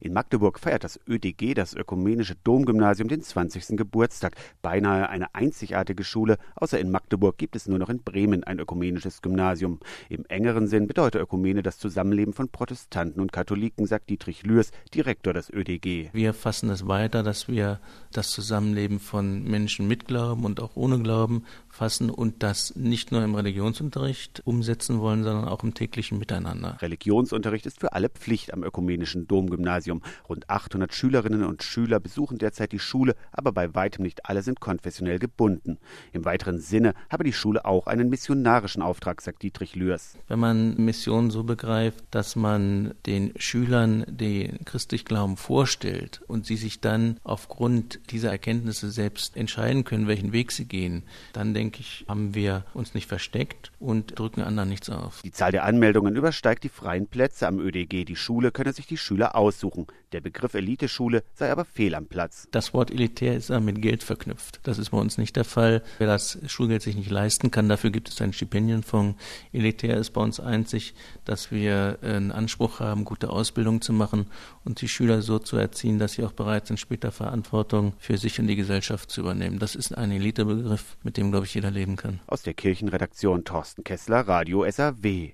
In Magdeburg feiert das ÖDG, das Ökumenische Domgymnasium, den 20. Geburtstag. Beinahe eine einzigartige Schule. Außer in Magdeburg gibt es nur noch in Bremen ein ökumenisches Gymnasium. Im engeren Sinn bedeutet Ökumene das Zusammenleben von Protestanten und Katholiken, sagt Dietrich Lührs, Direktor des ÖDG. Wir fassen es weiter, dass wir das Zusammenleben von Menschen mit Glauben und auch ohne Glauben fassen und das nicht nur im Religionsunterricht umsetzen wollen, sondern auch im täglichen Miteinander. Religionsunterricht ist für alle Pflicht am Ökumenischen Domgymnasium. Rund 800 Schülerinnen und Schüler besuchen derzeit die Schule, aber bei weitem nicht alle sind konfessionell gebunden. Im weiteren Sinne habe die Schule auch einen missionarischen Auftrag, sagt Dietrich Lührs. Wenn man Mission so begreift, dass man den Schülern den christlichen Glauben vorstellt und sie sich dann aufgrund dieser Erkenntnisse selbst entscheiden können, welchen Weg sie gehen, dann denke ich, haben wir uns nicht versteckt und drücken anderen nichts auf. Die Zahl der Anmeldungen übersteigt die freien Plätze am ÖDG. Die Schule könne sich die Schüler aussuchen. Der Begriff Eliteschule sei aber fehl am Platz. Das Wort elitär ist mit Geld verknüpft. Das ist bei uns nicht der Fall. Wer das Schulgeld sich nicht leisten kann, dafür gibt es einen Stipendienfonds. Elitär ist bei uns einzig, dass wir einen Anspruch haben, gute Ausbildung zu machen und die Schüler so zu erziehen, dass sie auch bereit sind, später Verantwortung für sich und die Gesellschaft zu übernehmen. Das ist ein Elitebegriff, mit dem, glaube ich, jeder leben kann. Aus der Kirchenredaktion Thorsten Kessler, Radio SAW.